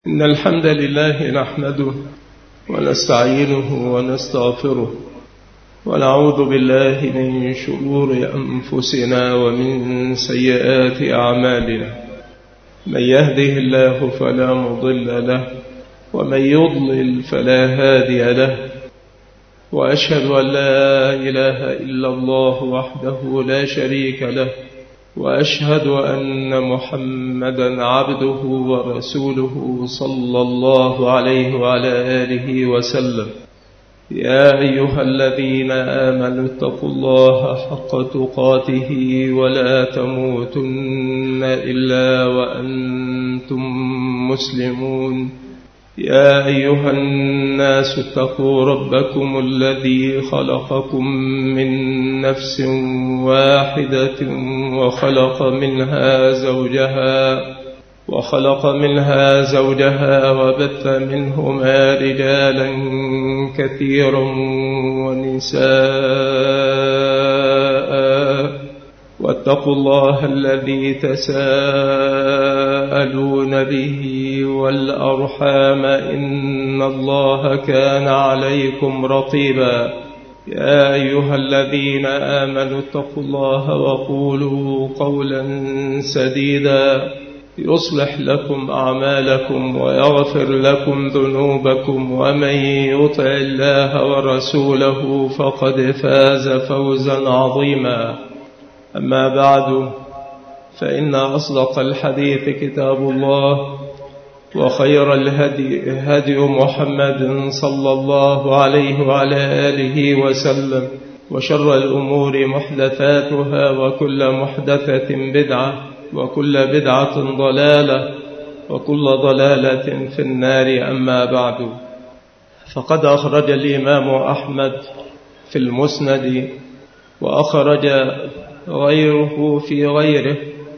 إن الحمد لله نحمده ونستعينه ونستغفره ونعوذ بالله من شرور أنفسنا ومن سيئات أعمالنا. من يهده الله فلا مضل له ومن يضلل فلا هادي له، وأشهد أن لا إله إلا الله وحده لا شريك له، وأشهد أن محمدا عبده ورسوله صلى الله عليه وعلى آله وسلم. يا أيها الذين آمنوا اتقوا الله حق تقاته ولا تموتن إلا وأنتم مسلمون. يا أيها الناس اتقوا ربكم الذي خلقكم من نفس واحدة وخلق منها زوجها وبث منهما رجالا كثيرا ونساء، واتقوا الله الذي تساءلون به والأرحام إن الله كان عليكم رقيبا. يا أيها الذين آمنوا اتقوا الله وقولوا قولا سديدا يصلح لكم أعمالكم ويغفر لكم ذنوبكم، ومن يطع الله ورسوله فقد فاز فوزا عظيما. أما بعد، فإن أصدق الحديث كتاب الله، وخير الهدي هدي محمد صلى الله عليه وعلى آله وسلم، وشر الأمور محدثاتها، وكل محدثة بدعة، وكل بدعة ضلالة، وكل ضلالة في النار. أما بعد، فقد أخرج الإمام أحمد في المسند، وأخرج غيره في غيره،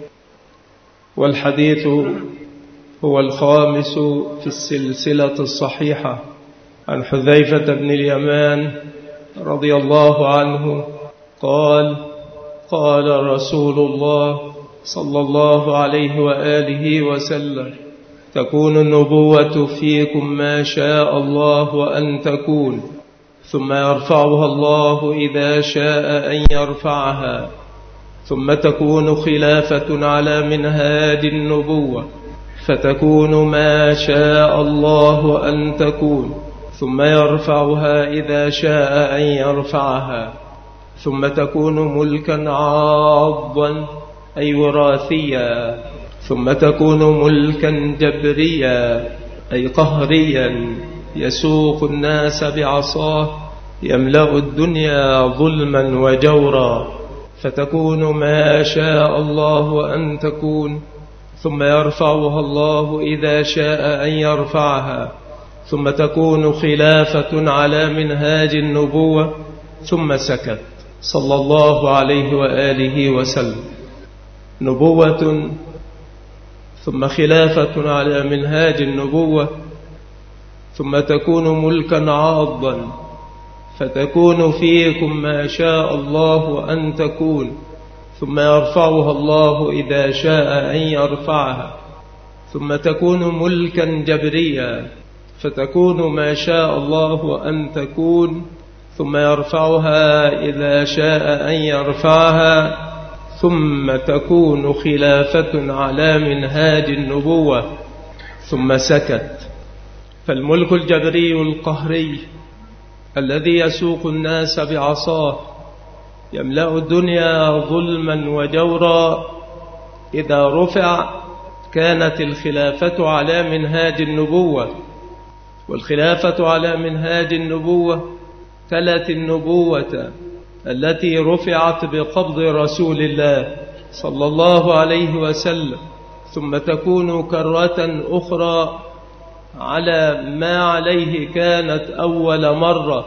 والحديث هو الخامس في السلسلة الصحيحة، عن حذيفة بن اليمان رضي الله عنه قال: قال رسول الله صلى الله عليه وآله وسلم: تكون النبوة فيكم ما شاء الله أن تكون، ثم يرفعها الله إذا شاء أن يرفعها، ثم تكون خلافة على منهاج النبوة، فتكون ما شاء الله أن تكون، ثم يرفعها إذا شاء أن يرفعها، ثم تكون ملكا عاضا أي وراثيا، ظ تكون ملكا جبريا أي قهريا، يسوق الناس بعصاه، يملأ الدنيا ظلما وجورا، فتكون ما شاء الله أن تكون، ثم يرفعها الله إذا شاء أن يرفعها، ثم تكون خلافة على منهاج النبوة. ثم سكت صلى الله عليه وآله وسلم. نبوة ثم خلافة على منهاج النبوة، ثم تكون ملكا عاضا، فتكون فيكم ما شاء الله أن تكون، ثم يرفعها الله إذا شاء أن يرفعها، ثم تكون ملكا جبريا، فتكون ما شاء الله أن تكون، ثم يرفعها إذا شاء أن يرفعها، ثم تكون خلافة على منهاج النبوة. ثم سكت. فالملك الجبري القهري الذي يسوق الناس بعصاه، يملأ الدنيا ظلما وجورا، إذا رفع كانت الخلافة على منهاج النبوة، والخلافة على منهاج النبوة تلت النبوة التي رفعت بقبض رسول الله صلى الله عليه وسلم، ثم تكون كرة أخرى على ما عليه كانت أول مرة.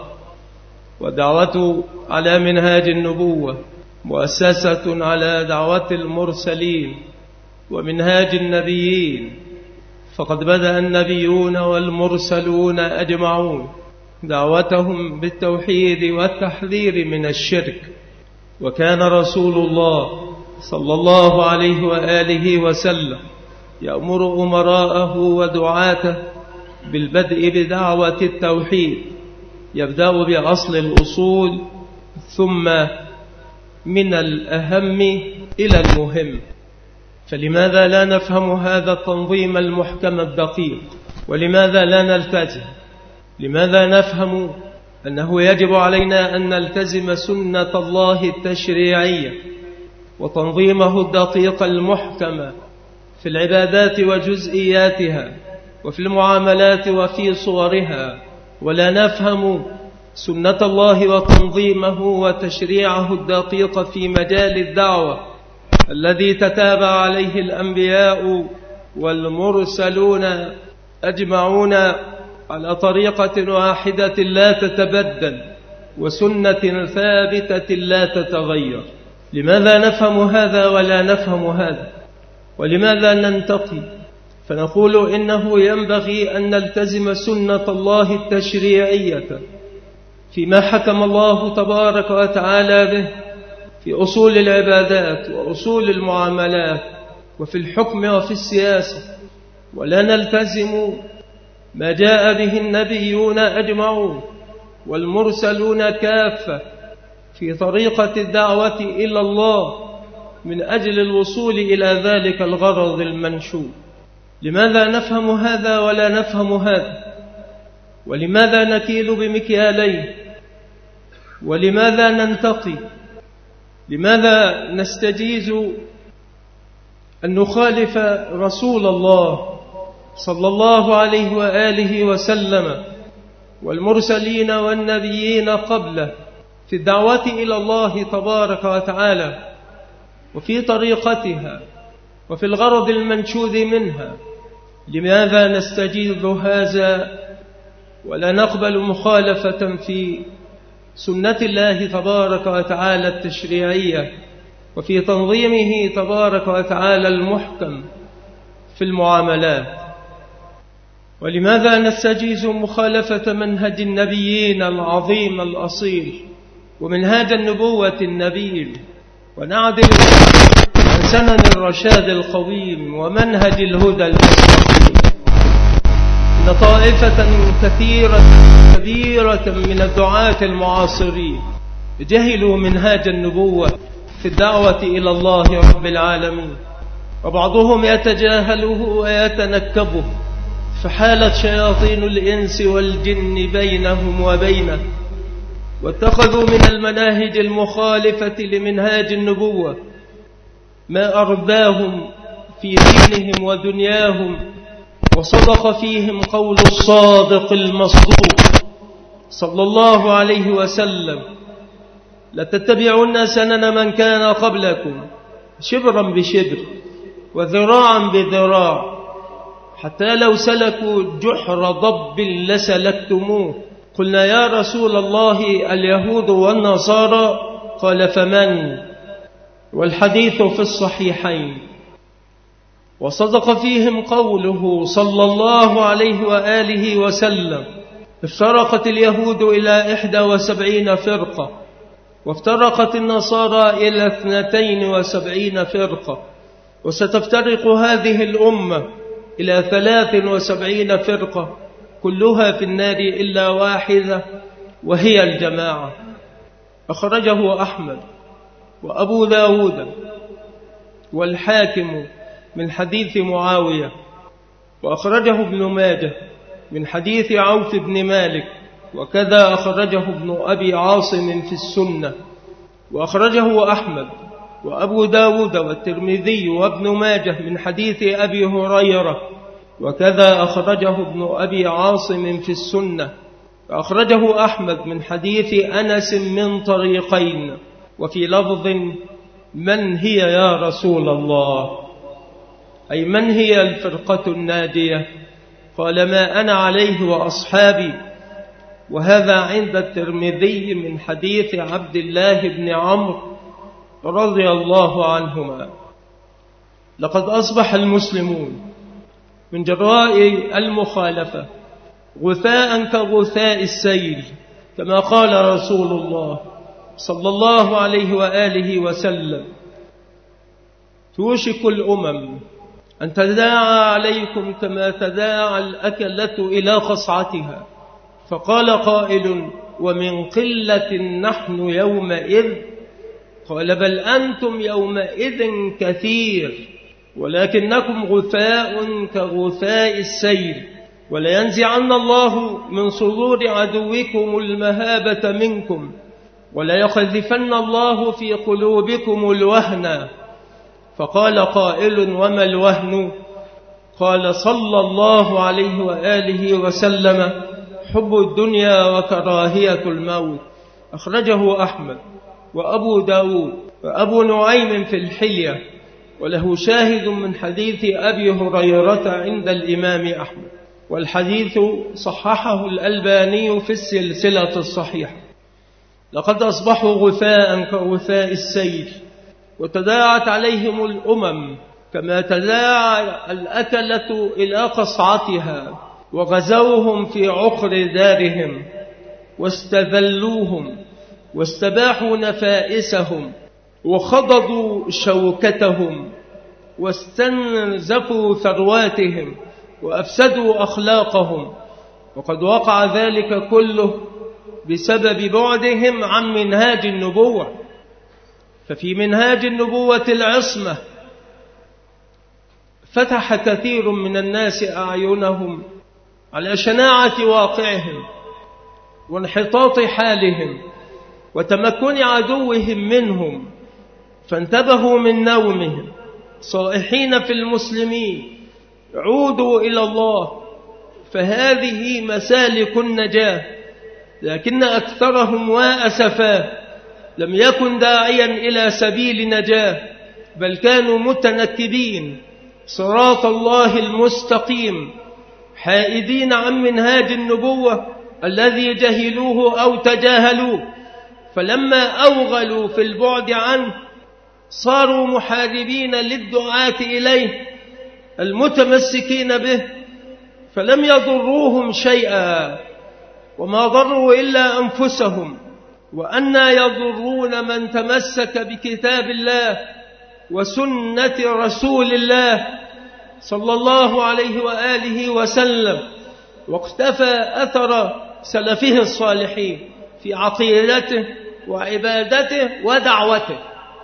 ودعوة على منهاج النبوة مؤسسة على دعوة المرسلين ومنهاج النبيين، فقد بدأ النبيون والمرسلون أجمعون دعوتهم بالتوحيد والتحذير من الشرك. وكان رسول الله صلى الله عليه وآله وسلم يأمر أمراءه ودعاته بالبدء بدعوة التوحيد، يبدأ بأصل الأصول ثم من الأهم إلى المهم. فلماذا لا نفهم هذا التنظيم المحكم الدقيق؟ ولماذا لا نلتزم؟ لماذا نفهم أنه يجب علينا أن نلتزم سنة الله التشريعية وتنظيمه الدقيق المحكم في العبادات وجزئياتها وفي المعاملات وفي صورها، ولا نفهم سنة الله وتنظيمه وتشريعه الدقيق في مجال الدعوة الذي تتابع عليه الأنبياء والمرسلون أجمعون على طريقة واحدة لا تتبدل وسنة ثابتة لا تتغير؟ لماذا نفهم هذا ولا نفهم هذا؟ ولماذا ننتقي فنقول إنه ينبغي أن نلتزم سنة الله التشريعية فيما حكم الله تبارك وتعالى به في أصول العبادات وأصول المعاملات وفي الحكم وفي السياسة، ولا نلتزم ما جاء به النبيون أجمعون والمرسلون كافة في طريقة الدعوة إلى الله من أجل الوصول إلى ذلك الغرض المنشود؟ لماذا نفهم هذا ولا نفهم هذا؟ ولماذا نكيل بمكيالين؟ ولماذا ننتقي؟ لماذا نستجيز أن نخالف رسول الله صلى الله عليه وآله وسلم والمرسلين والنبيين قبله في الدعوة إلى الله تبارك وتعالى وفي طريقتها وفي الغرض المنشود منها؟ لماذا نستجيز هذا ولا نقبل مخالفة في سنة الله تبارك وتعالى التشريعية وفي تنظيمه تبارك وتعالى المحكم في المعاملات؟ ولماذا نستجيز مخالفة منهج النبيين العظيم الأصيل ومنهاج النبوة النبيل ونعدل عن سنن الرشاد القويم ومنهج الهدى المستقيم؟ إن طائفة كثيرة كبيرة من الدعاة المعاصرين جهلوا منهاج النبوة في الدعوة إلى الله رب العالمين، وبعضهم يتجاهله ويتنكبه، فحالت شياطين الإنس والجن بينهم وبينه، واتخذوا من المناهج المخالفة لمنهاج النبوة ما أرداهم في دينهم ودنياهم، وصدق فيهم قول الصادق المصدوق صلى الله عليه وسلم: لتتبعن سنن من كان قبلكم شبرا بشبر وذراعا بذراع حتى لو سلكوا جحر ضب لسلكتموه. قلنا يا رسول الله اليهود والنصارى؟ قال فمن؟ والحديث في الصحيحين. وصدق فيهم قوله صلى الله عليه وآله وسلم: افترقت اليهود إلى 71 فرقة، وافترقت النصارى إلى 72 فرقة، وستفترق هذه الأمة إلى 73 فرقة كلها في النار إلا واحدة وهي الجماعة. أخرجه أحمد وأبو داود والحاكم من حديث معاوية، وأخرجه ابن ماجه من حديث عوف بن مالك، وكذا أخرجه ابن أبي عاصم في السنة، وأخرجه أحمد وأبو داود والترمذي وابن ماجه من حديث أبي هريرة، وكذا أخرجه ابن أبي عاصم في السنة، وأخرجه أحمد من حديث أنس من طريقين، وفي لفظ: من هي يا رسول الله؟ أي من هي الفرقة الناجية؟ قال: ما أنا عليه وأصحابي. وهذا عند الترمذي من حديث عبد الله بن عمرو رضي الله عنهما. لقد أصبح المسلمون من جراء المخالفة غثاء كغثاء السيل، كما قال رسول الله صلى الله عليه وآله وسلم: توشك الأمم أن تداعى عليكم كما تداعى الأكلة إلى قصعتها. فقال قائل: ومن قلة نحن يومئذ؟ قال: بل أنتم يومئذ كثير، ولكنكم غثاء كغثاء السيل. ولينزعن الله من صدور عدوكم المهابة منكم، وليقذفن الله في قلوبكم الوهن. فقال قائل: وما الوهن؟ قال صلى الله عليه وآله وسلم: حب الدنيا وكراهية الموت. أخرجه أحمد وأبو داود وأبو نعيم في الحلية، وله شاهد من حديث أبي هريرة عند الإمام أحمد، والحديث صححه الألباني في السلسلة الصحيحة. لقد أصبحوا غثاء كغثاء السيل، وتداعت عليهم الأمم كما تداعى الأكلة إلى قصعتها، وغزوهم في عقر دارهم، واستذلوهم، واستباحوا نفائسهم، وخضضوا شوكتهم، واستنزفوا ثرواتهم، وأفسدوا أخلاقهم. وقد وقع ذلك كله بسبب بعدهم عن منهاج النبوة. ففي منهاج النبوة العصمة فتح كثير من الناس أعينهم على شناعة واقعهم، وانحطاط حالهم، وتمكن عدوهم منهم، فانتبهوا من نومهم صائحين في المسلمين: عودوا إلى الله، فهذه مسالك النجاة. لكن أكثرهم وأسفاه لم يكن داعيا إلى سبيل نجاة، بل كانوا متنكبين صراط الله المستقيم، حائدين عن منهاج النبوة الذي جهلوه أو تجاهلوه. فلما أوغلوا في البعد عنه صاروا محاربين للدعاة إليه المتمسكين به، فلم يضروهم شيئا، وما ضروا إلا أنفسهم. وأنى يضرون من تمسك بكتاب الله وسنة رسول الله صلى الله عليه وآله وسلم، واقتفى أثر سلفه الصالحين في عقيدته وعبادته ودعوته.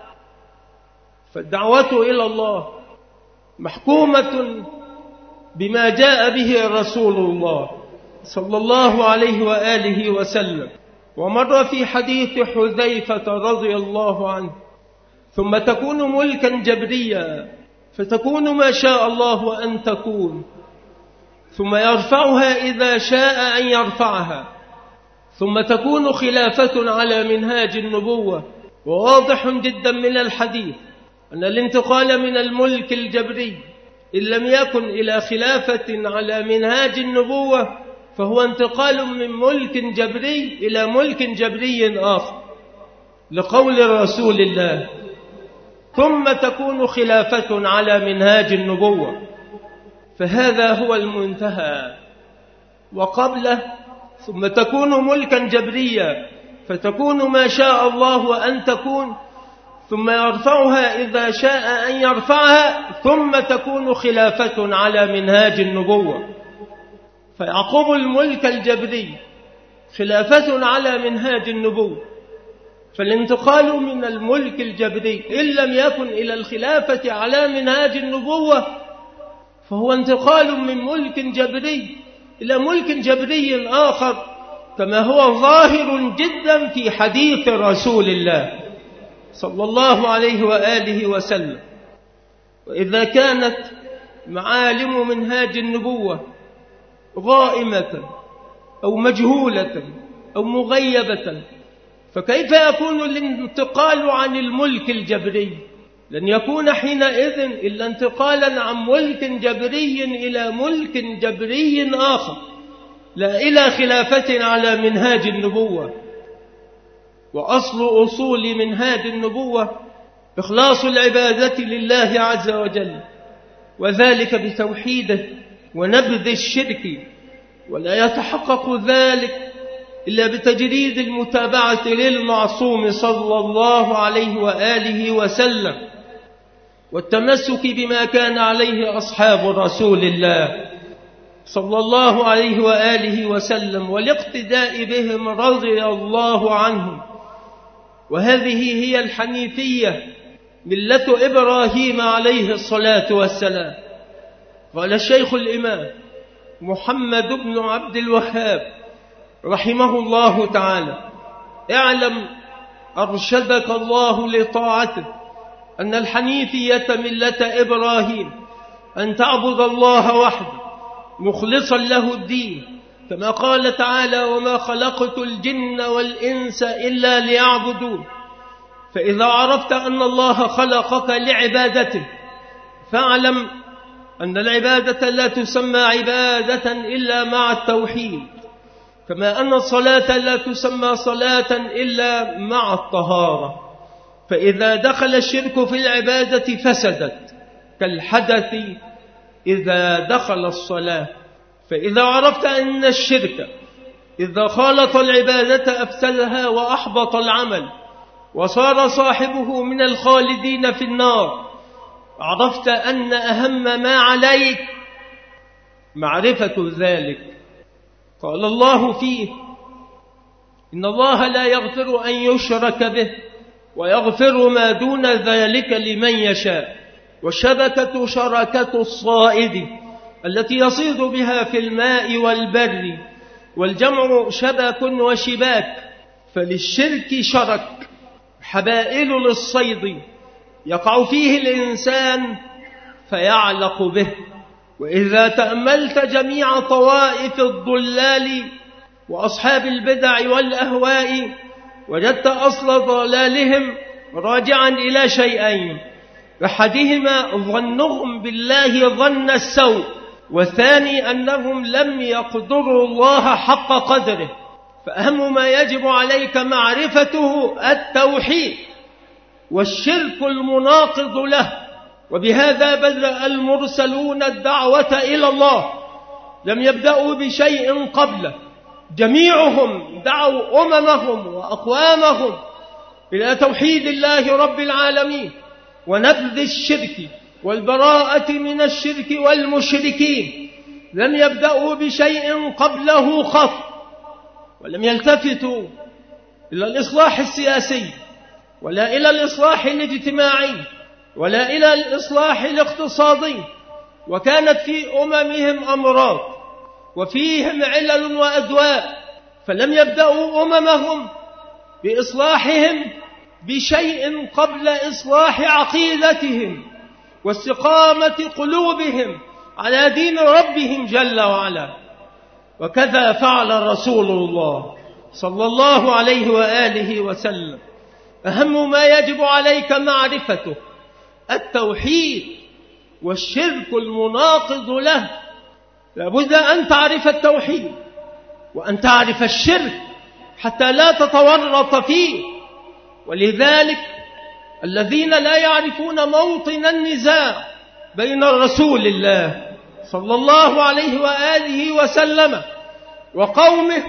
فالدعوة إلى الله محكومة بما جاء به رسول الله صلى الله عليه وآله وسلم. ومر في حديث حذيفة رضي الله عنه: ثم تكون ملكا جبريا، فتكون ما شاء الله أن تكون، ثم يرفعها إذا شاء أن يرفعها، ثم تكون خلافة على منهاج النبوة. وواضح جدا من الحديث أن الانتقال من الملك الجبري إن لم يكن إلى خلافة على منهاج النبوة فهو انتقال من ملك جبري إلى ملك جبري آخر، لقول رسول الله: ثم تكون خلافة على منهاج النبوة. فهذا هو المنتهى. وقبله: ثم تكون ملكا جبريا، فتكون ما شاء الله أن تكون، ثم يرفعها إذا شاء أن يرفعها، ثم تكون خلافة على منهاج النبوة. فيعقب الملك الجبري خلافة على منهاج النبوة. فالانتقال من الملك الجبري إن لم يكن إلى الخلافة على منهاج النبوة فهو انتقال من ملك جبري إلى ملك جبري آخر، كما هو ظاهر جدا في حديث رسول الله صلى الله عليه وآله وسلم. وإذا كانت معالم منهاج النبوة غائمة أو مجهولة أو مغيبة، فكيف يكون الانتقال عن الملك الجبري؟ لن يكون حينئذ إلا انتقالا عن ملك جبري إلى ملك جبري آخر، لا إلى خلافة على منهاج النبوة. وأصل أصول منهاج النبوة إخلاص العبادة لله عز وجل، وذلك بتوحيده ونبذ الشرك، ولا يتحقق ذلك إلا بتجريد المتابعة للمعصوم صلى الله عليه وآله وسلم. والتمسك بما كان عليه أصحاب رسول الله صلى الله عليه وآله وسلم والاقتداء بهم رضي الله عنهم. وهذه هي الحنيفية، ملة إبراهيم عليه الصلاة والسلام. قال الشيخ الإمام محمد بن عبد الوهاب رحمه الله تعالى: اعلم أرشدك الله لطاعته أن الحنيفية ملة إبراهيم أن تعبد الله وحده مخلصا له الدين، كما قال تعالى: وما خلقت الجن والإنس إلا ليعبدون. فإذا عرفت أن الله خلقك لعبادته فاعلم أن العبادة لا تسمى عبادة إلا مع التوحيد، كما أن الصلاة لا تسمى صلاة إلا مع الطهارة. فإذا دخل الشرك في العبادة فسدت، كالحدث إذا دخل الصلاة. فإذا عرفت أن الشرك إذا خالط العبادة أفسدها وأحبط العمل وصار صاحبه من الخالدين في النار، عرفت أن أهم ما عليك معرفة ذلك. قال الله فيه: إن الله لا يغفر أن يشرك به ويغفر ما دون ذلك لمن يشاء. والشبكة شركة الصائد التي يصيد بها في الماء والبر، والجمع شبك وشباك. فللشرك شرك حبائل للصيد يقع فيه الإنسان فيعلق به. وإذا تأملت جميع طوائف الضلال وأصحاب البدع والأهواء وجدت أصل ضلالهم راجعا إلى شيئين: أحدهما ظنهم بالله ظن السوء، والثاني أنهم لم يقدروا الله حق قدره. فأهم ما يجب عليك معرفته التوحيد والشرك المناقض له. وبهذا بدأ المرسلون الدعوة إلى الله، لم يبدأوا بشيء قبله. جميعهم دعوا أممهم وأقوامهم إلى توحيد الله رب العالمين ونبذ الشرك والبراءة من الشرك والمشركين. لم يبدأوا بشيء قبله خط، ولم يلتفتوا إلى الإصلاح السياسي ولا إلى الإصلاح الاجتماعي ولا إلى الإصلاح الاقتصادي. وكانت في أممهم أمراض وفيهم علل وأدواء، فلم يبدأوا أممهم بإصلاحهم بشيء قبل إصلاح عقيدتهم واستقامة قلوبهم على دين ربهم جل وعلا. وكذا فعل رسول الله صلى الله عليه وآله وسلم. أهم ما يجب عليك معرفته التوحيد والشرك المناقض له. لابد أن تعرف التوحيد وأن تعرف الشرك حتى لا تتورط فيه. ولذلك الذين لا يعرفون موطن النزاع بين رسول الله صلى الله عليه وآله وسلم وقومه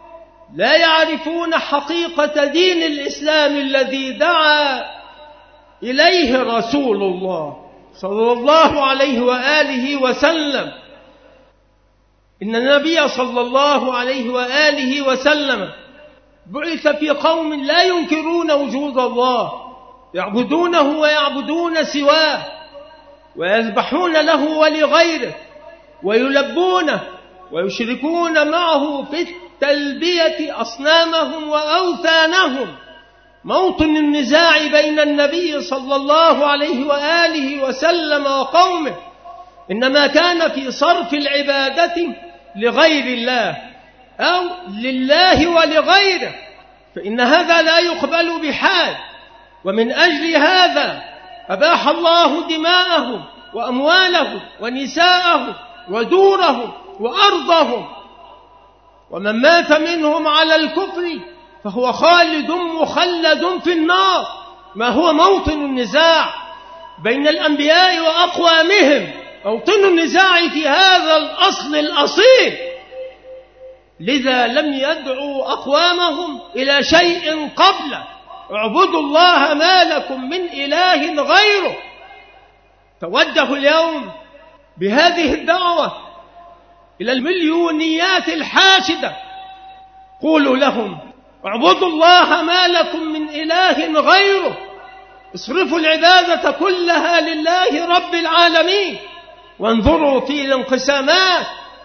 لا يعرفون حقيقة دين الإسلام الذي دعا إليه رسول الله صلى الله عليه وآله وسلم. إن النبي صلى الله عليه وآله وسلم بعث في قوم لا ينكرون وجود الله، يعبدونه ويعبدون سواه، ويذبحون له ولغيره، ويلبونه ويشركون معه في التلبية أصنامهم وأوثانهم. موطن النزاع بين النبي صلى الله عليه وآله وسلم وقومه إنما كان في صرف العبادة لغير الله أو لله ولغيره، فإن هذا لا يقبل بحال. ومن أجل هذا أباح الله دماءهم وأموالهم ونساءهم ودورهم وأرضهم. ومن مات منهم على الكفر فهو خالد مخلد في النار. ما هو موطن النزاع بين الأنبياء وأقوامهم؟ موطن النزاع في هذا الأصل الأصيل. لذا لم يدعوا أقوامهم إلى شيء قبله: اعبدوا الله ما لكم من إله غيره. توجهوا اليوم بهذه الدعوة إلى المليونيات الحاشدة. قولوا لهم: اعبدوا الله ما لكم من إله غيره، اصرفوا العبادة كلها لله رب العالمين، وانظروا في الانقسامات،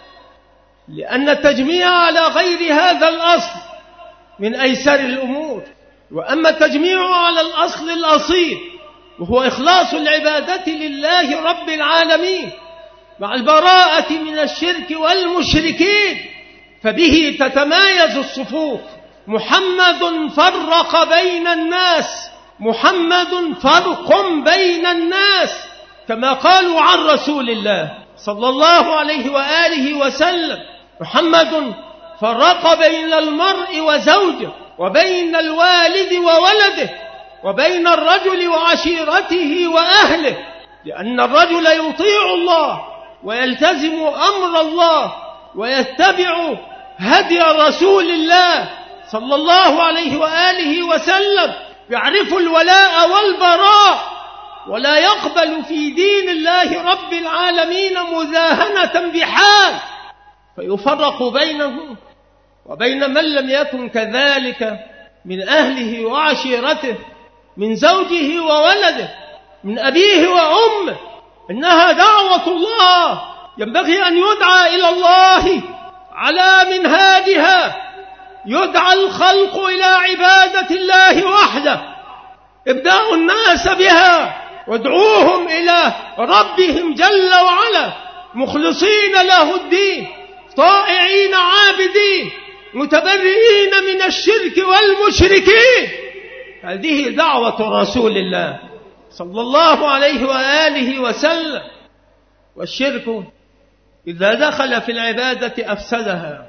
لأن التجميع على غير هذا الأصل من أيسر الأمور. وأما التجميع على الأصل الأصيل وهو إخلاص العبادة لله رب العالمين مع البراءة من الشرك والمشركين، فبه تتمايز الصفوف. محمد فرق بين الناس، محمد فرق بين الناس، كما قالوا عن رسول الله صلى الله عليه وآله وسلم: محمد فرق بين المرء وزوجه، وبين الوالد وولده، وبين الرجل وعشيرته وأهله، لأن الرجل يطيع الله ويلتزم أمر الله ويتبع هدي رسول الله صلى الله عليه وآله وسلم، يعرف الولاء والبراء، ولا يقبل في دين الله رب العالمين مداهنة بحال، فيفرق بينه وبين من لم يكن كذلك من أهله وعشيرته، من زوجه وولده، من أبيه وأمه. إنها دعوة الله، ينبغي أن يدعى إلى الله على منهاجها، يدعى الخلق إلى عبادة الله وحده. ابدأوا الناس بها وادعوهم إلى ربهم جل وعلا مخلصين له الدين، طائعين عابدين، متبرئين من الشرك والمشركين. هذه دعوة رسول الله صلى الله عليه وآله وسلم. والشرك إذا دخل في العبادة أفسدها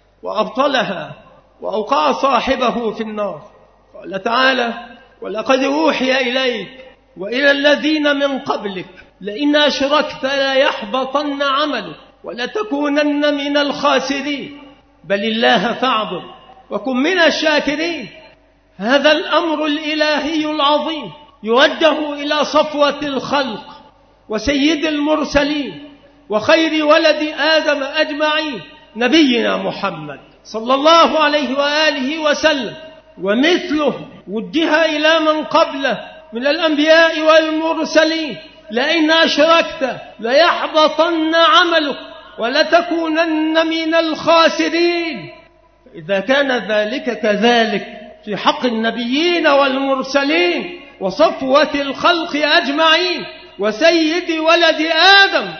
وأبطلها وأوقع صاحبه في النار. قال تعالى: ولقد أوحي إليك وإلى الذين من قبلك لئن أشركت ليحبطن عملك ولتكونن من الخاسرين بل الله فاعبد وكن من الشاكرين. هذا الأمر الإلهي العظيم يوجه إلى صفوة الخلق وسيد المرسلين وخير ولد آدم أجمعين، نبينا محمد صلى الله عليه وآله وسلم. ومثله وجه إلى من قبله من الأنبياء والمرسلين: لئن أشركت ليحبطن عملك ولتكونن من الخاسرين. إذا كان ذلك كذلك في حق النبيين والمرسلين وصفوة الخلق أجمعين وسيد ولد آدم،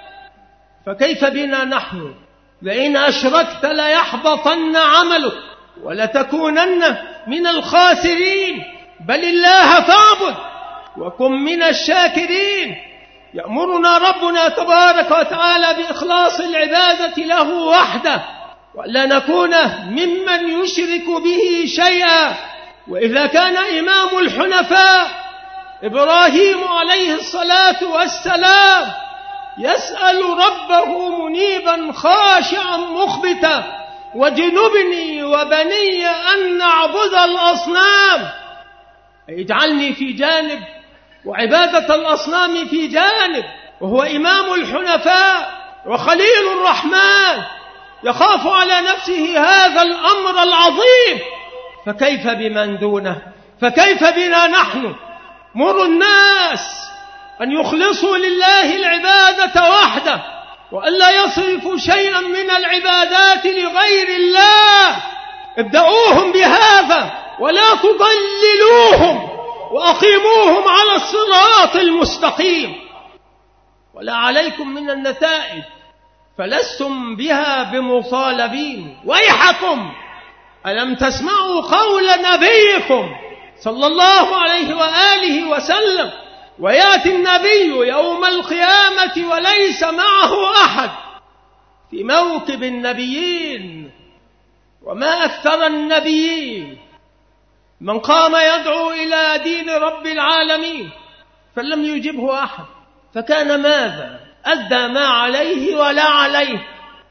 فكيف بنا نحن؟ لئن أشركت ليحبطن عملك ولتكونن من الخاسرين بل الله فاعبد وكن من الشاكرين. يأمرنا ربنا تبارك وتعالى بإخلاص العبادة له وحده، ولا نكون ممن يشرك به شيئا. وإذا كان إمام الحنفاء إبراهيم عليه الصلاة والسلام يسأل ربه منيبا خاشعا مخبتا: وجنبني وبني أن نعبد الأصنام، اجعلني في جانب وعبادة الأصنام في جانب، وهو إمام الحنفاء وخليل الرحمن يخاف على نفسه هذا الأمر العظيم، فكيف بمن دونه؟ فكيف بنا نحن؟ مروا الناس أن يخلصوا لله العبادة وحده، وألا يصرفوا شيئا من العبادات لغير الله. ابدأوهم بهذا ولا تضللوهم، وأقيموهم على الصراط المستقيم. ولا عليكم من النتائج فلستم بها بمطالبين. ويحكم، ألم تسمعوا قول نبيكم صلى الله عليه وآله وسلم: ويأتي النبي يوم القيامة وليس معه أحد، في موكب النبيين. وما أكثر النبيين من قام يدعو إلى دين رب العالمين فلم يجبه أحد، فكان ماذا؟ أدى ما عليه ولا عليه.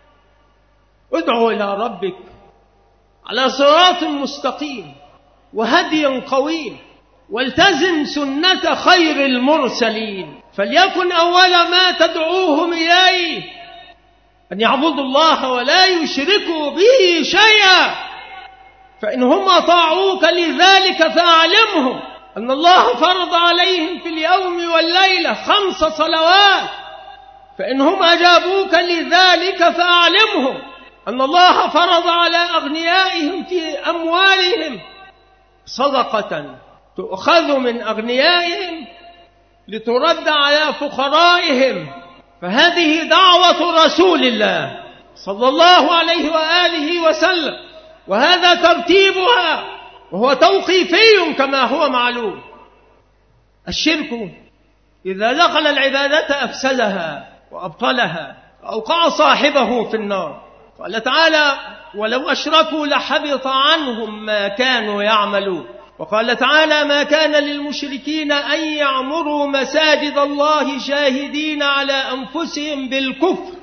ادعو إلى ربك على صراط مستقيم وهدي قويم، والتزم سنة خير المرسلين، فليكن أول ما تدعوهم إليه أن يعبدوا الله ولا يشركوا به شيئا، فإنهم أطاعوك لذلك فأعلمهم أن الله فرض عليهم في اليوم والليلة 5 صلوات، فإنهم أجابوك لذلك فأعلمهم أن الله فرض على أغنيائهم في أموالهم صدقة تؤخذ من أغنيائهم لترد على فقرائهم، فهذه دعوة رسول الله صلى الله عليه وآله وسلم، وهذا ترتيبها وهو توقيفي كما هو معلوم. الشرك إذا دخل العبادة أفسدها وأبطلها وأوقع صاحبه في النار. قال تعالى: ولو أشركوا لحبط عنهم ما كانوا يعملون. وقال تعالى: ما كان للمشركين أن يعمروا مساجد الله شاهدين على أنفسهم بالكفر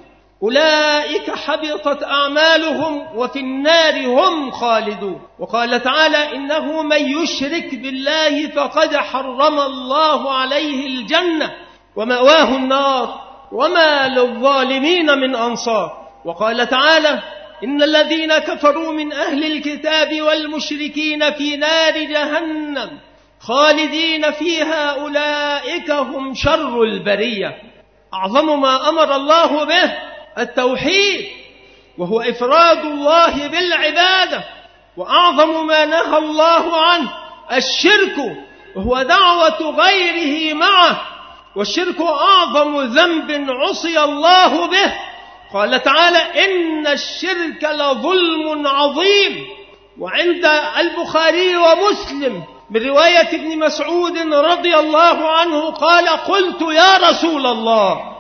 أولئك حبطت أعمالهم وفي النار هم خالدون. وقال تعالى: إنه من يشرك بالله فقد حرم الله عليه الجنة ومأواه النار وما للظالمين من أنصار. وقال تعالى: إن الذين كفروا من أهل الكتاب والمشركين في نار جهنم خالدين فيها أولئك هم شر البرية. أعظم ما أمر الله به التوحيد، وهو إفراد الله بالعبادة، وأعظم ما نهى الله عنه الشرك، وهو دعوة غيره معه، والشرك أعظم ذنب عصي الله به. قال تعالى: إن الشرك لظلم عظيم. وعند البخاري ومسلم من رواية ابن مسعود رضي الله عنه قال: قلت يا رسول الله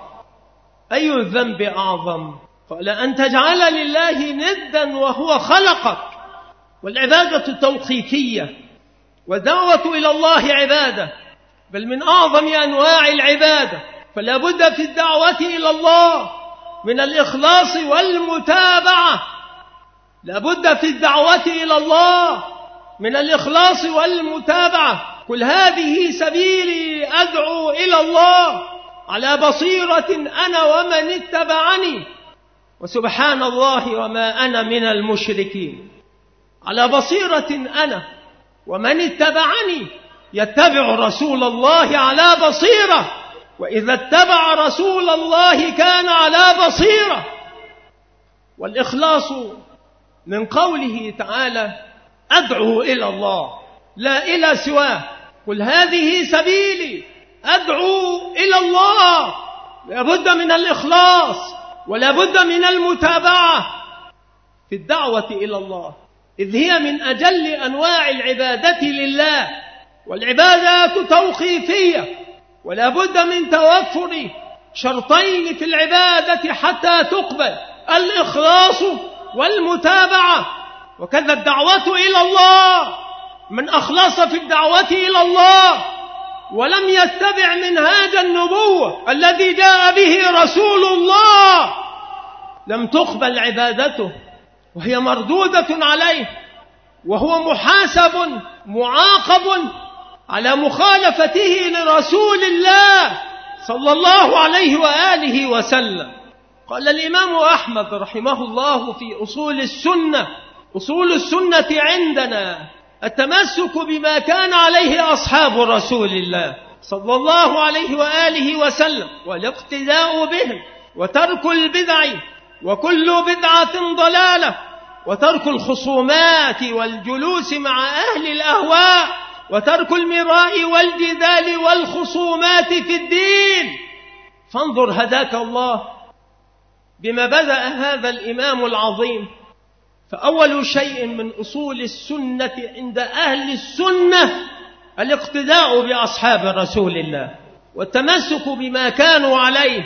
أي الذنب أعظم؟ قال: أن تجعل لله ندا وهو خلقك. والعبادة توقيفية، والدعوة إلى الله عبادة، بل من أعظم أنواع العبادة، فلا بد في الدعوة إلى الله من الإخلاص والمتابعة. لا بد في الدعوة إلى الله من الإخلاص والمتابعة. قل هذه سبيلي أدعو إلى الله على بصيرة أنا ومن اتبعني وسبحان الله وما أنا من المشركين. على بصيرة أنا ومن اتبعني، يتبع رسول الله على بصيرة، وإذا اتبع رسول الله كان على بصيرة. والإخلاص من قوله تعالى: أدعو إلى الله لا إلى سواه. قل هذه سبيلي أدعو إلى الله. لا بد من الإخلاص ولا بد من المتابعة في الدعوة إلى الله، إذ هي من أجل أنواع العبادة لله. والعبادات توقيفية، ولا بد من توفر شرطين في العبادة حتى تقبل: الإخلاص والمتابعة. وكذا الدعوة إلى الله، من أخلص في الدعوة إلى الله ولم يتبع منهاج النبوة الذي جاء به رسول الله لم تقبل عبادته، وهي مردودة عليه، وهو محاسب معاقب على مخالفته لرسول الله صلى الله عليه وآله وسلم. قال الإمام أحمد رحمه الله في أصول السنة: أصول السنة عندنا التمسك بما كان عليه أصحاب رسول الله صلى الله عليه وآله وسلم، والاقتداء بهم، وترك البدع، وكل بدعة ضلالة، وترك الخصومات والجلوس مع أهل الأهواء، وترك المراء والجدال والخصومات في الدين. فانظر هداك الله بما بدأ هذا الإمام العظيم. فأول شيء من أصول السنة عند أهل السنة الاقتداء بأصحاب رسول الله والتمسك بما كانوا عليه.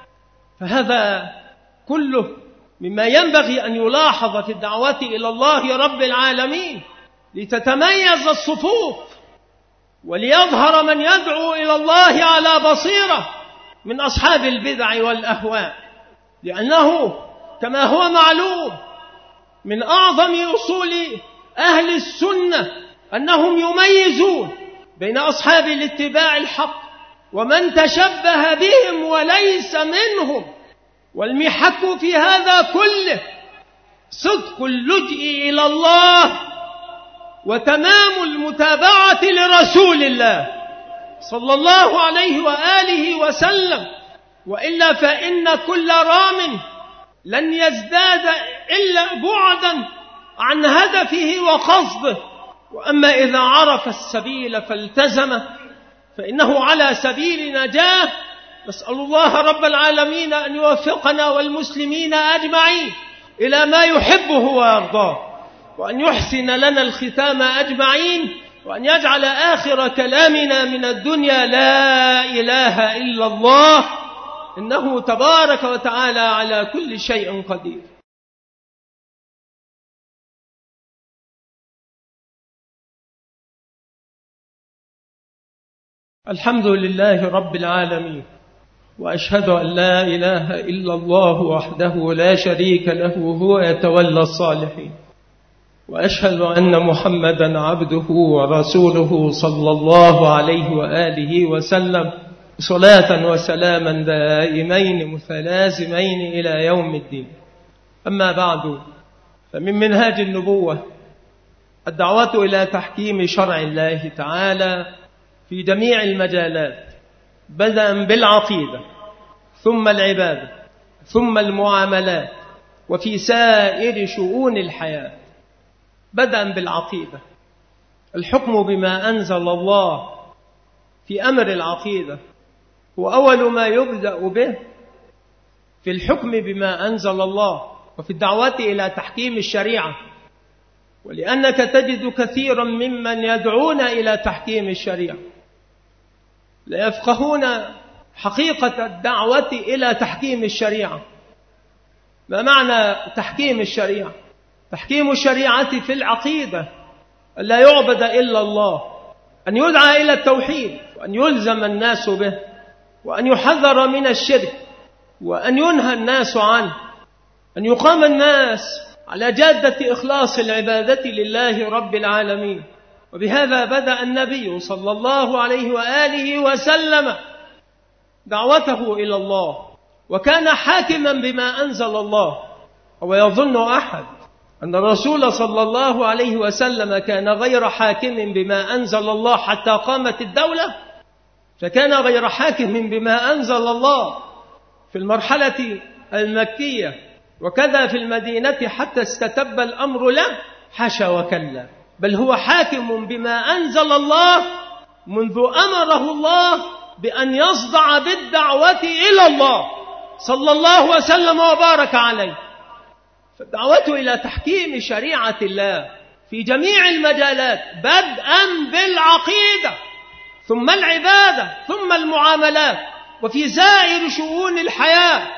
فهذا كله مما ينبغي أن يلاحظ في الدعوة إلى الله رب العالمين، لتتميز الصفوف وليظهر من يدعو إلى الله على بصيرة من أصحاب البدع والأهواء. لأنه كما هو معلوم من أعظم أصول أهل السنة أنهم يميزون بين أصحاب الاتباع الحق ومن تشبه بهم وليس منهم. والمحك في هذا كله صدق اللجئ إلى الله وتمام المتابعة لرسول الله صلى الله عليه وآله وسلم، وإلا فإن كل رام لن يزداد إلا بعدا عن هدفه وقصده. وأما إذا عرف السبيل فالتزمه فإنه على سبيل نجاة. نسأل الله رب العالمين أن يوفقنا والمسلمين أجمعين إلى ما يحبه ويرضاه، وأن يحسن لنا الختام أجمعين، وأن يجعل آخر كلامنا من الدنيا لا إله إلا الله، إنه تبارك وتعالى على كل شيء قدير. الحمد لله رب العالمين، وأشهد أن لا إله إلا الله وحده لا شريك له هو يتولى الصالحين، وأشهد أن محمدا عبده ورسوله صلى الله عليه وآله وسلم، صلاة وسلاما دائمين متلازمين إلى يوم الدين. أما بعد، فمن منهاج النبوة الدعوة إلى تحكيم شرع الله تعالى في جميع المجالات، بدءا بالعقيدة ثم العبادة ثم المعاملات وفي سائر شؤون الحياة. بدءا بالعقيدة، الحكم بما أنزل الله في أمر العقيدة هو أول ما يبدأ به في الحكم بما أنزل الله وفي الدعوة إلى تحكيم الشريعة. ولأنك تجد كثيرا ممن يدعون إلى تحكيم الشريعة لا يفقهون حقيقة الدعوة إلى تحكيم الشريعة. ما معنى تحكيم الشريعة؟ تحكيم الشريعة في العقيدة أن لا يعبد إلا الله، أن يدعى إلى التوحيد، وأن يلزم الناس به، وأن يحذر من الشرك، وأن ينهى الناس عنه، أن يقام الناس على جادة إخلاص العبادة لله رب العالمين. وبهذا بدأ النبي صلى الله عليه وآله وسلم دعوته إلى الله، وكان حاكما بما أنزل الله. ويظن أحد أن الرسول صلى الله عليه وسلم كان غير حاكم بما أنزل الله حتى قامت الدولة؟ فكان غير حاكم بما أنزل الله في المرحلة المكية، وكذا في المدينة حتى استتب الأمر له، حاشا وكلا، بل هو حاكم بما أنزل الله منذ أمره الله بأن يصدع بالدعوة إلى الله صلى الله وسلم وبارك عليه. فالدعوة إلى تحكيم شريعة الله في جميع المجالات، بدءا بالعقيدة ثم العبادة ثم المعاملات وفي سائر شؤون الحياة.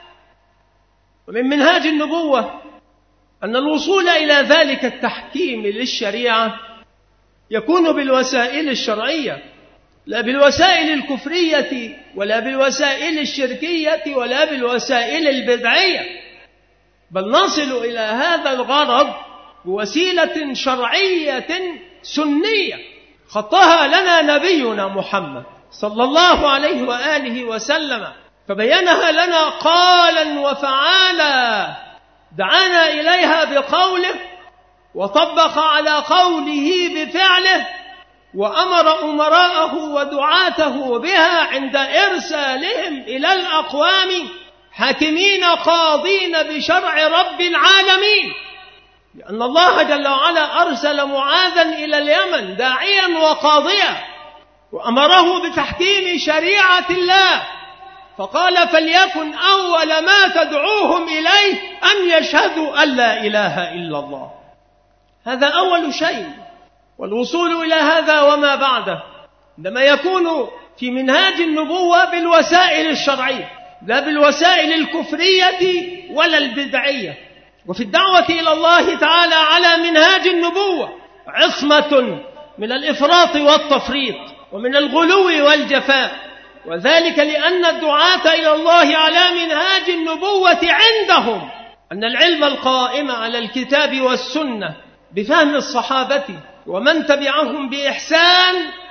ومن منهاج النبوة أن الوصول إلى ذلك التحكيم للشريعة يكون بالوسائل الشرعية، لا بالوسائل الكفرية ولا بالوسائل الشركية ولا بالوسائل البدعية، بل نصل إلى هذا الغرض بوسيلة شرعية سنية خطها لنا نبينا محمد صلى الله عليه وآله وسلم، فبينها لنا قالا وفعالا، دعانا إليها بقوله وطبق على قوله بفعله، وأمر أمراءه ودعاته بها عند إرسالهم إلى الأقوام حاكمين قاضين بشرع رب العالمين. لأن الله جل وعلا أرسل معاذا إلى اليمن داعيا وقاضيا، وأمره بتحكيم شريعة الله، فقال فليكن أول ما تدعوهم إليه أن يشهدوا أن لا إله إلا الله. هذا أول شيء. والوصول إلى هذا وما بعده عندما يكون في منهاج النبوة بالوسائل الشرعية، لا بالوسائل الكفرية ولا البدعية. وفي الدعوة إلى الله تعالى على منهاج النبوة عصمة من الإفراط والتفريط ومن الغلو والجفاء، وذلك لأن الدعاة إلى الله على منهاج النبوة عندهم أن العلم القائم على الكتاب والسنة بفهم الصحابة ومن تبعهم بإحسان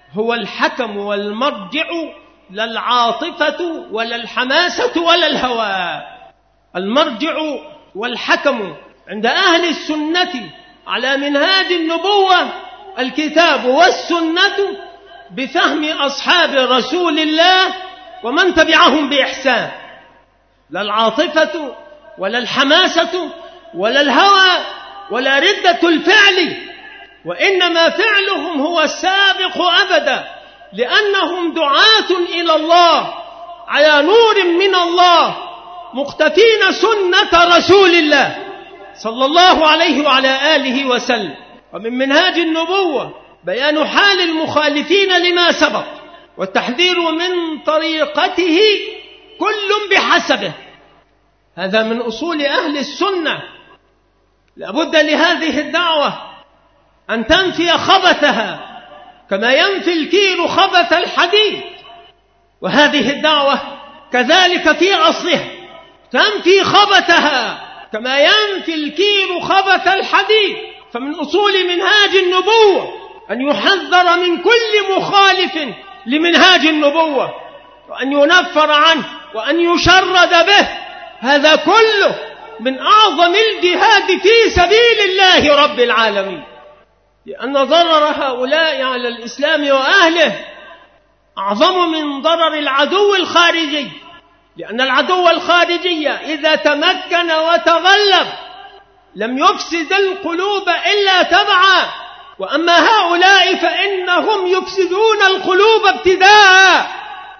هو الحكم والمرجع، لا العاطفة ولا الحماسة ولا الهوى. المرجع والحكم عند أهل السنة على منهاج النبوة الكتاب والسنة بفهم أصحاب رسول الله ومن تبعهم بإحسان، لا العاطفة ولا الحماسة ولا الهوى ولا ردة الفعل، وإنما فعلهم هو السابق أبدا، لأنهم دعاة إلى الله على نور من الله، مقتفين سنة رسول الله صلى الله عليه وعلى آله وسلم. ومن منهاج النبوة بيان حال المخالفين لما سبق والتحذير من طريقته كل بحسبه. هذا من أصول أهل السنة. لابد لهذه الدعوة أن تنفي خبثها كما ينفي الكير خبث الحديد، وهذه الدعوة كذلك في أصلها تنفي خبثها كما ينفي الكير خبث الحديد. فمن أصول منهاج النبوة أن يحذر من كل مخالف لمنهاج النبوة، وأن ينفر عنه وأن يشرد به. هذا كله من أعظم الجهاد في سبيل الله رب العالمين، لأن ضرر هؤلاء على الإسلام وأهله أعظم من ضرر العدو الخارجي، لأن العدو الخارجي إذا تمكن وتغلب لم يفسد القلوب إلا تبعا، وأما هؤلاء فإنهم يفسدون القلوب ابتداء.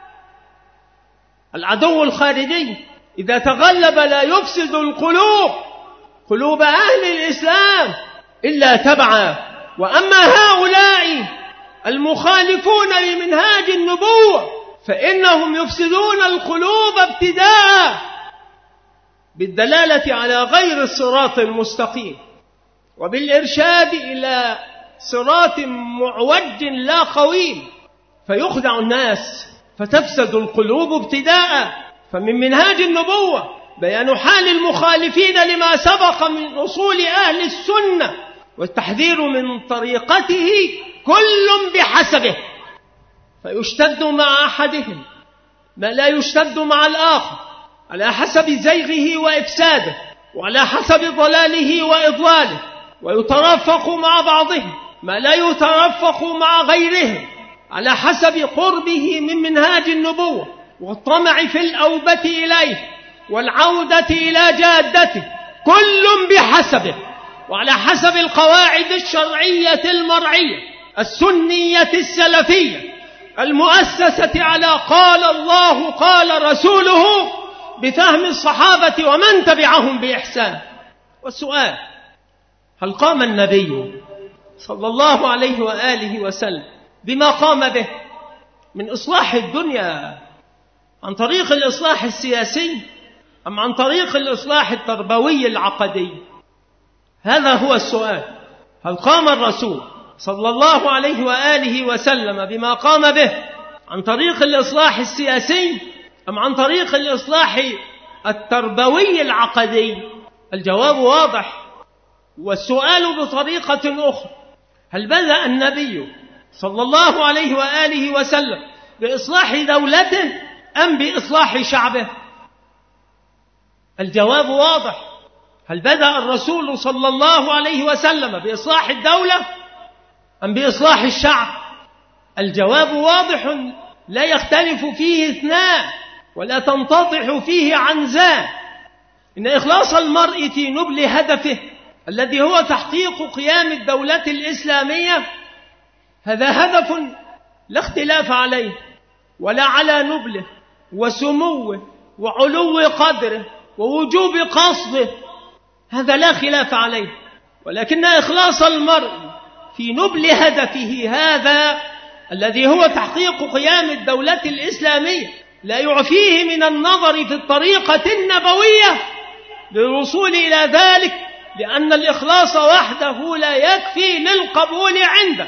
العدو الخارجي إذا تغلب لا يفسد القلوب، قلوب أهل الإسلام، إلا تبعا. وأما هؤلاء المخالفون لمنهاج النبوة فإنهم يفسدون القلوب ابتداء بالدلالة على غير الصراط المستقيم وبالإرشاد إلى صراط معوج لا قويم، فيخدع الناس فتفسد القلوب ابتداء. فمن منهاج النبوة بيان حال المخالفين لما سبق من أصول أهل السنة والتحذير من طريقته كل بحسبه، فيشتد مع أحدهم ما لا يشتد مع الآخر على حسب زيغه وإفساده وعلى حسب ضلاله وإضلاله، ويترفق مع بعضهم ما لا يترفق مع غيرهم على حسب قربه من منهاج النبوة والطمع في الأوبة إليه والعودة إلى جادته، كل بحسبه وعلى حسب القواعد الشرعية المرعية السنية السلفية المؤسسة على قال الله قال رسوله بفهم الصحابة ومن تبعهم بإحسان. والسؤال: هل قام النبي صلى الله عليه وآله وسلم بما قام به من إصلاح الدنيا عن طريق الإصلاح السياسي أم عن طريق الإصلاح التربوي العقدي؟ هذا هو السؤال. هل قام الرسول صلى الله عليه وآله وسلم بما قام به عن طريق الإصلاح السياسي أم عن طريق الإصلاح التربوي العقدي؟ الجواب واضح، والسؤال بطريقة أخرى: هل بدأ النبي صلى الله عليه وآله وسلم بإصلاح دولته أم بإصلاح شعبه؟ الجواب واضح. هل بدأ الرسول صلى الله عليه وسلم بإصلاح الدولة أم بإصلاح الشعب؟ الجواب واضح لا يختلف فيه اثنان ولا تنتطح فيه عنزان. إن إخلاص المرء في نبل هدفه الذي هو تحقيق قيام الدولة الإسلامية هذا هدف لا اختلاف عليه ولا على نبله وسموه وعلو قدره ووجوب قصده، هذا لا خلاف عليه. ولكن إخلاص المرء في نبل هدفه هذا الذي هو تحقيق قيام الدولة الإسلامية لا يعفيه من النظر في الطريقة النبوية للوصول إلى ذلك، لأن الإخلاص وحده لا يكفي للقبول عنده.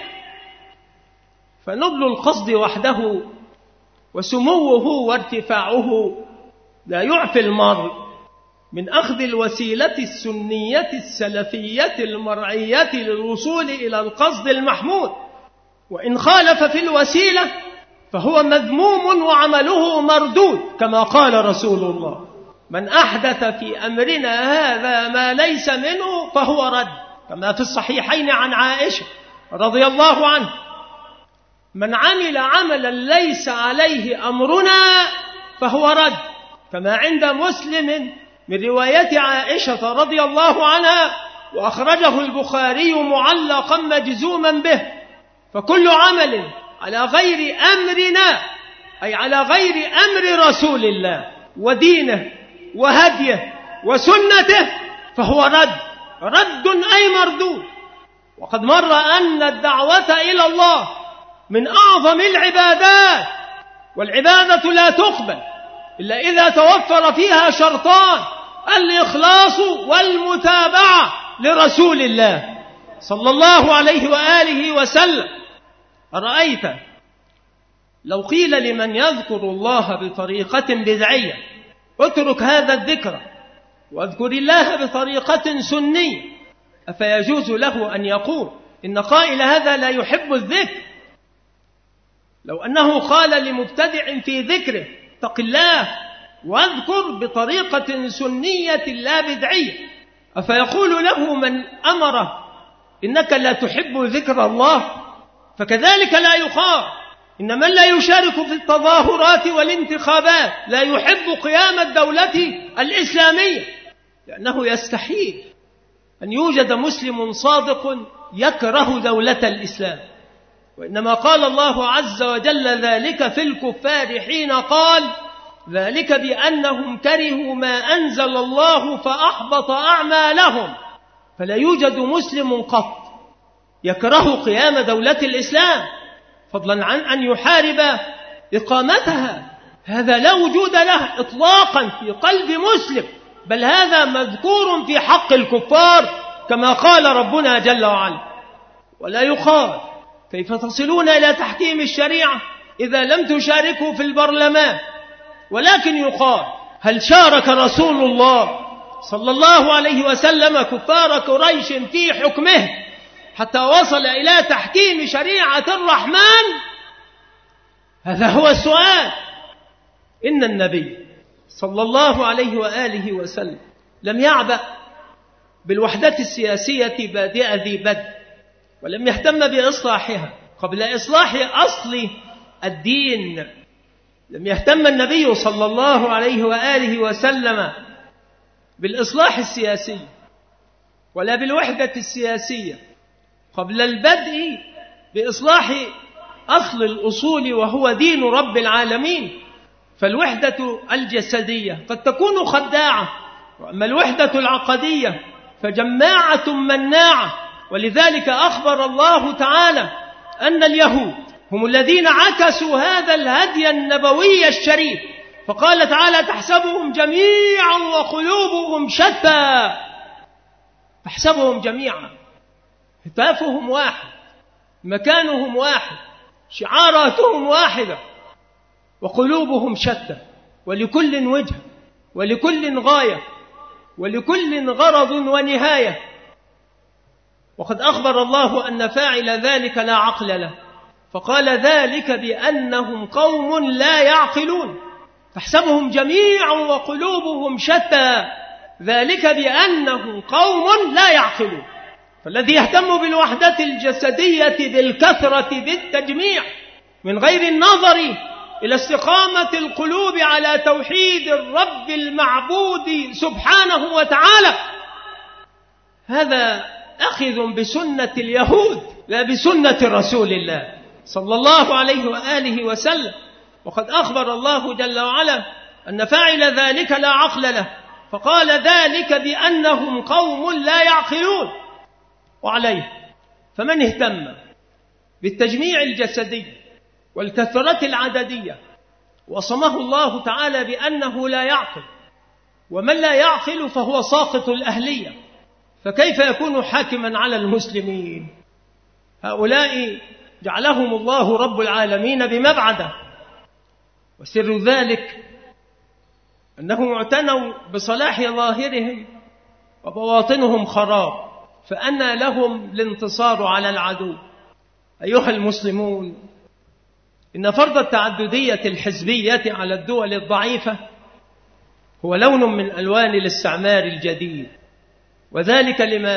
فنبل القصد وحده وسموه وارتفاعه لا يعفي المرء من أخذ الوسيلة السنية السلفية المرعية للوصول إلى القصد المحمود، وإن خالف في الوسيلة فهو مذموم وعمله مردود، كما قال رسول الله: من أحدث في أمرنا هذا ما ليس منه فهو رد، كما في الصحيحين عن عائشة رضي الله عنها: من عمل عملا ليس عليه أمرنا فهو رد، كما عند مسلم من رواية عائشة رضي الله عنها، وأخرجه البخاري معلقا مجزوما به: فكل عمل على غير أمرنا، أي على غير أمر رسول الله ودينه وهديه وسنته، فهو رد أي مردود. وقد مر أن الدعوة إلى الله من أعظم العبادات، والعبادة لا تقبل إلا إذا توفر فيها شرطان: الإخلاص والمتابعة لرسول الله صلى الله عليه وآله وسلم. أرأيت لو قيل لمن يذكر الله بطريقة بدعية: اترك هذا الذكر واذكر الله بطريقة سنية، أفيجوز له أن يقول إن قائل هذا لا يحب الذكر؟ لو أنه قال لمبتدع في ذكره: اتق الله واذكر بطريقة سنية لا بدعية، أفيقول له من أمره إنك لا تحب ذكر الله؟ فكذلك لا يقال إن من لا يشارك في التظاهرات والانتخابات لا يحب قيام الدولة الإسلامية، لأنه يستحيل أن يوجد مسلم صادق يكره دولة الإسلام. وإنما قال الله عز وجل ذلك في الكفار حين قال: ذلك بأنهم كرهوا ما أنزل الله فأحبط أعمالهم. فلا يوجد مسلم قط يكره قيام دولة الإسلام، فضلا عن أن يحارب إقامتها. هذا لا وجود له إطلاقا في قلب مسلم، بل هذا مذكور في حق الكفار كما قال ربنا جل وعلا: ولا يقال كيف تصلون إلى تحكيم الشريعة إذا لم تشاركوا في البرلمان، ولكن يقال: هل شارك رسول الله صلى الله عليه وسلم كفار قريش في حكمه حتى وصل إلى تحكيم شريعة الرحمن؟ هذا هو السؤال. إن النبي صلى الله عليه وآله وسلم لم يعبأ بالوحدة السياسية بادئ ذي بدء، ولم يهتم بإصلاحها قبل إصلاح أصل الدين. لم يهتم النبي صلى الله عليه وآله وسلم بالإصلاح السياسي ولا بالوحدة السياسية قبل البدء بإصلاح أصل الأصول وهو دين رب العالمين. فالوحدة الجسدية قد تكون خداعة، وأما الوحدة العقدية فجماعة مناعة. ولذلك أخبر الله تعالى أن اليهود هم الذين عكسوا هذا الهدي النبوي الشريف، فقال تعالى: تحسبهم جميعا وقلوبهم شتى. تحسبهم جميعا، هتافهم واحد، مكانهم واحد، شعاراتهم واحدة، وقلوبهم شتى، ولكل وجه ولكل غاية ولكل غرض ونهاية. وقد أخبر الله أن فاعل ذلك لا عقل له، فقال: ذلك بأنهم قوم لا يعقلون. تحسبهم جميعا وقلوبهم شتى، ذلك بأنهم قوم لا يعقلون. فالذي يهتم بالوحدة الجسدية بالكثرة بالتجميع من غير النظر إلى استقامة القلوب على توحيد الرب المعبود سبحانه وتعالى، هذا أخذ بسنة اليهود لا بسنة رسول الله صلى الله عليه وآله وسلم. وقد أخبر الله جل وعلا أن فاعل ذلك لا عقل له، فقال: ذلك بأنهم قوم لا يعقلون. وعليه فمن اهتم بالتجميع الجسدي والكثرة العددية وصمه الله تعالى بأنه لا يعقل، ومن لا يعقل فهو ساقط الأهلية، فكيف يكون حاكما على المسلمين؟ هؤلاء جعلهم الله رب العالمين بمبعده، وسر ذلك أنهم اعتنوا بصلاح ظاهرهم وبواطنهم خراب، فأنى لهم الانتصار على العدو. أيها المسلمون، إن فرض التعددية الحزبية على الدول الضعيفة هو لون من ألوان الاستعمار الجديد، وذلك لما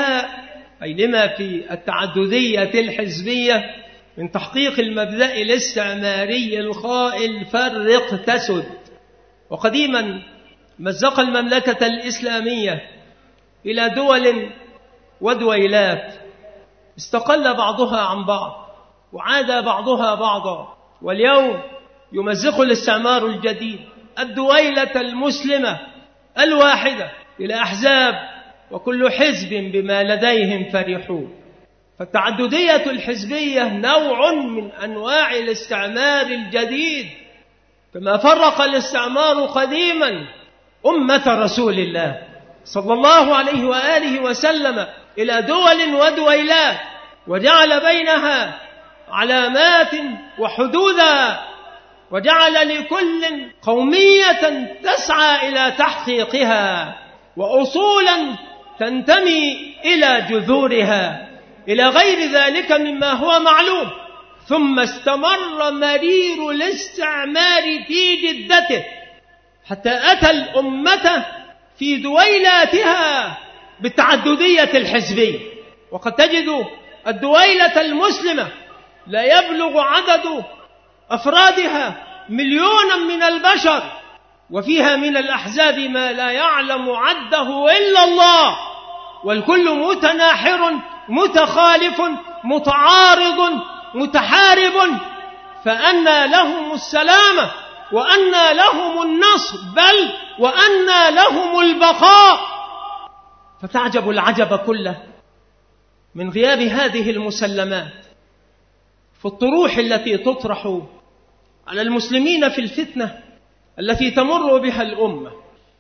في التعددية الحزبية من تحقيق المبدأ الاستعماري القائل فرق تسد. وقديما مزق المملكة الإسلامية إلى دول ودويلات استقل بعضها عن بعض وعاد بعضها بعضا، واليوم يمزق الاستعمار الجديد الدويلة المسلمة الواحدة إلى أحزاب، وكل حزب بما لديهم فرحون. فالتعددية الحزبية نوع من أنواع الاستعمار الجديد، كما فرق الاستعمار قديما أمة رسول الله صلى الله عليه وآله وسلم إلى دول ودويلات، وجعل بينها علامات وحدودا، وجعل لكل قومية تسعى إلى تحقيقها وأصولا تنتمي إلى جذورها إلى غير ذلك مما هو معلوم. ثم استمر مرير الاستعمار في جدته حتى أتى الأمة في دويلاتها بالتعددية الحزبية. وقد تجد الدويلة المسلمة لا يبلغ عدد أفرادها 1,000,000 من البشر، وفيها من الأحزاب ما لا يعلم عده إلا الله، والكل متناحر متخالف متعارض متحارب، فأنى لهم السلامة وأنى لهم النصر، بل وأنى لهم البقاء. فتعجب العجب كله من غياب هذه المسلمات في الطروح التي تطرح على المسلمين في الفتنة التي تمر بها الأمة.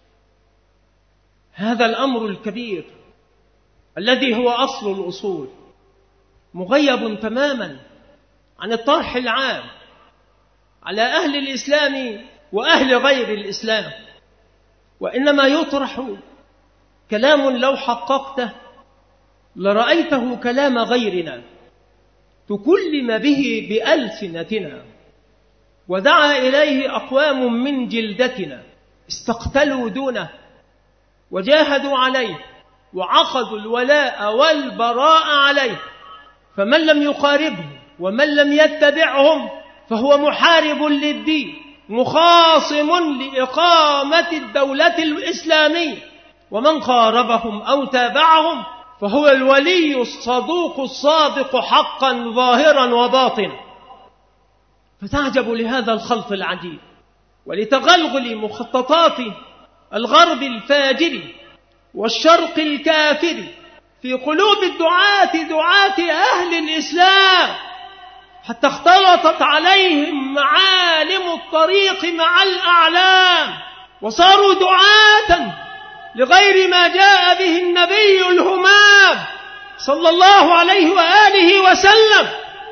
هذا الأمر الكبير الذي هو أصل الأصول مغيب تماما عن الطرح العام على أهل الإسلام وأهل غير الإسلام، وإنما يطرح كلام لو حققته لرأيته كلام غيرنا تكلم به بألسنتنا، ودعا إليه أقوام من جلدتنا استقتلوا دونه وجاهدوا عليه وعقدوا الولاء والبراء عليه، فمن لم يقاربه ومن لم يتبعهم فهو محارب للدين مخاصم لإقامة الدولة الإسلامية، ومن قاربهم أو تابعهم فهو الولي الصدوق الصادق حقا ظاهرا وباطنا. فتعجب لهذا الخلط العجيب ولتغلغل مخططات الغرب الفاجر والشرق الكافر في قلوب دعاة أهل الإسلام، حتى اختلطت عليهم معالم الطريق مع الأعلام، وصاروا دعاة لغير ما جاء به النبي الهمام صلى الله عليه وآله وسلم.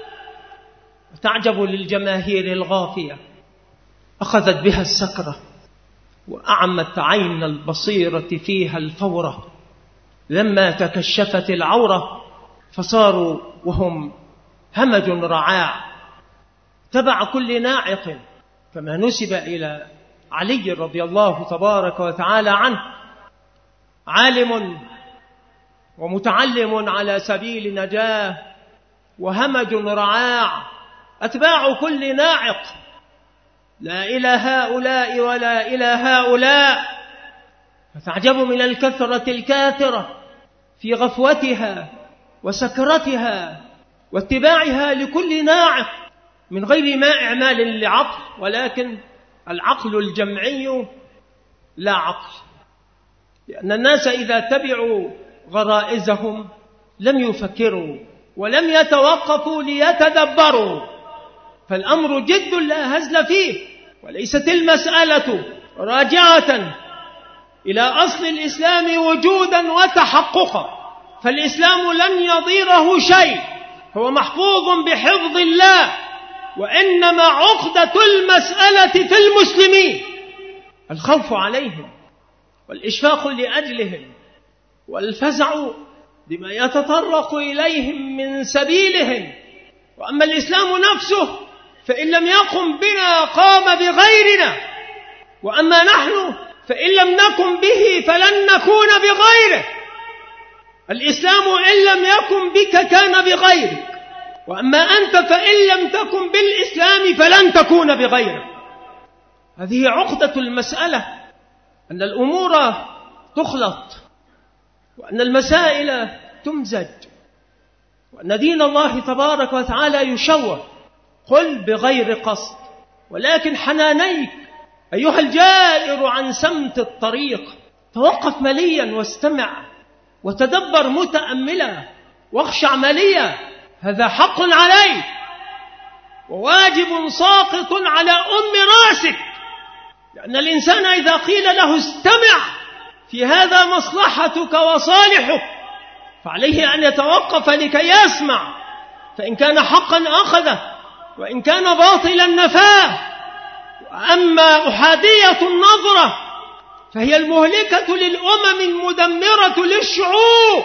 وتعجب للجماهير الغافية أخذت بها السكرة وأعمت عين البصيرة فيها الفورة لما تكشفت العورة، فصاروا وهم همج رعاع تبع كل ناعق، كما نسب إلى علي رضي الله تبارك وتعالى عنه: عالم ومتعلم على سبيل نجاة وهمج رعاع أتباع كل ناعق، لا إلى هؤلاء ولا إلى هؤلاء. فتعجب من الكثرة الكاثرة في غفوتها وسكرتها واتباعها لكل ناعق من غير ما إعمال لعقل، ولكن العقل الجمعي لا عقل، لأن الناس إذا تبعوا غرائزهم لم يفكروا ولم يتوقفوا ليتدبروا، فالأمر جد لا هزل فيه، وليست المسألة راجعة إلى أصل الإسلام وجودا وتحققا، فالإسلام لن يضيره شيء، هو محفوظ بحفظ الله، وإنما عقدة المسألة في المسلمين الخوف عليهم والإشفاق لأجلهم والفزع بما يتطرق إليهم من سبيلهم وأما الإسلام نفسه فإن لم يقم بنا قام بغيرنا، وأما نحن فإن لم نكن به فلن نكون بغيره. الإسلام إن لم يكن بك كان بغيرك، وأما أنت فإن لم تكن بالإسلام فلن تكون بغيرك. هذه عقدة المسألة، أن الأمور تخلط، وأن المسائل تمزج، وأن دين الله تبارك وتعالى يشوه. قل بغير قصد، ولكن حنانيك أيها الجائر عن سمت الطريق، توقف مليا واستمع وتدبر متأملا واخشع مليا. هذا حق عليك وواجب ساقط على راسك، لأن الإنسان إذا قيل له استمع في هذا مصلحتك وصالحك فعليه أن يتوقف لكي يسمع، فإن كان حقا أخذه وإن كان باطلا نفاه. وأما أحادية النظرة فهي المهلكة للأمم المدمرة للشعوب.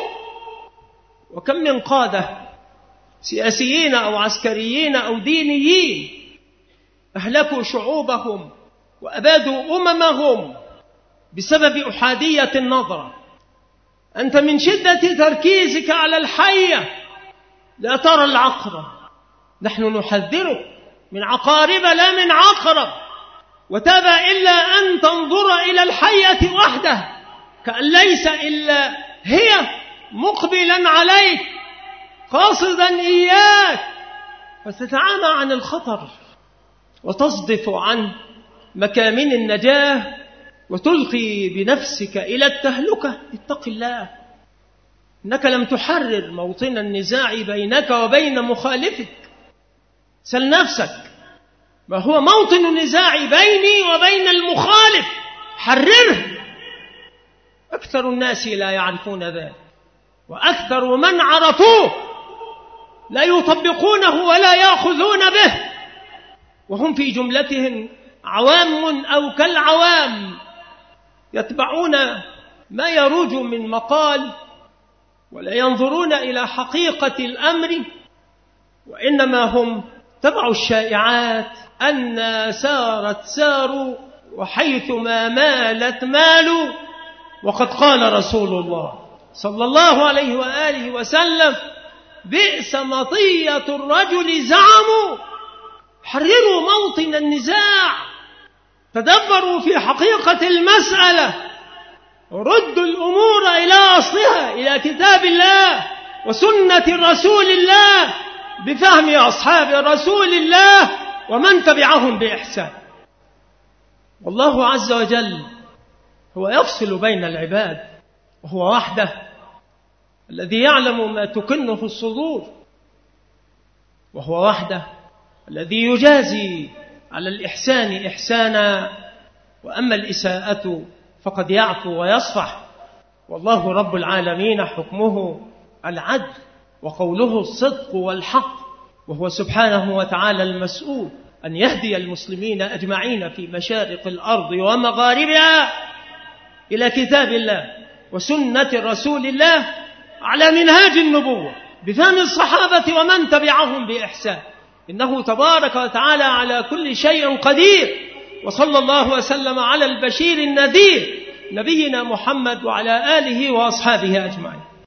وكم من قادة سياسيين أو عسكريين أو دينيين أهلكوا شعوبهم وأبادوا أممهم بسبب أحادية النظرة. أنت من شدة تركيزك على الحية لا ترى العقرب. نحن نحذرك من عقارب لا من عقرب، وتابى إلا أن تنظر إلى الحية وحده كأن ليس إلا هي مقبلا عليك قاصدا إياك، فتتعامى عن الخطر وتصدف عن مكامن النجاة وتلقي بنفسك إلى التهلكة. اتق الله، إنك لم تحرر موطن النزاع بينك وبين مخالفك. سل نفسك ما هو موطن النزاع بيني وبين المخالف، حرره. أكثر الناس لا يعرفون ذلك، وأكثر من عرفوه لا يطبقونه ولا يأخذون به، وهم في جملتهم عوام أو كالعوام يتبعون ما يروج من مقال ولا ينظرون إلى حقيقة الأمر، وإنما هم تبعوا الشائعات أن سارت ساروا وحيثما مالت مالوا. وقد قال رسول الله صلى الله عليه وآله وسلم: بئس مطية الرجل زعموا. حرروا موطن النزاع، تدبروا في حقيقة المسألة، ردوا الأمور إلى أصلها، إلى كتاب الله وسنة رسول الله بفهم أصحاب رسول الله ومن تبعهم بإحسان. والله عز وجل هو يفصل بين العباد، وهو وحده الذي يعلم ما تكن في الصدور، وهو وحده الذي يجازي على الإحسان إحسانا، وأما الإساءة فقد يعفو ويصفح. والله رب العالمين حكمه العدل وقوله الصدق والحق، وهو سبحانه وتعالى المسؤول أن يهدي المسلمين أجمعين في مشارق الأرض ومغاربها إلى كتاب الله وسنة رسول الله على منهاج النبوة بفهم الصحابة ومن تبعهم بإحسان، إنه تبارك وتعالى على كل شيء قدير. وصلى الله وسلم على البشير النذير نبينا محمد وعلى آله وأصحابه أجمعين.